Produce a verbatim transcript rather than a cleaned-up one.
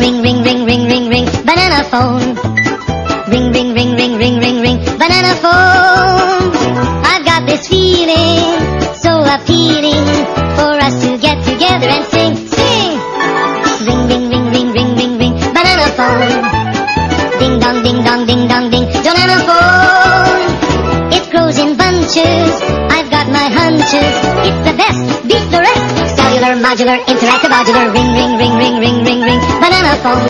ring, ring, ring, ring, ring, ring, banana phone. Ring, ring, ring, ring, ring, ring, ring, banana phone. I've got this feeling, so appealing, for us to get together and sing, sing. Ring, ring, ring, ring, ring, ring, ring, banana phone. Ding dong, ding dong, ding dong, ding, banana phone. It grows in bunches, I've got my hunches. It's the best, beat the rest. Cellular, modular, interactive, modular. Ring, ring, ring, ring, ring, ring, ring, banana phone.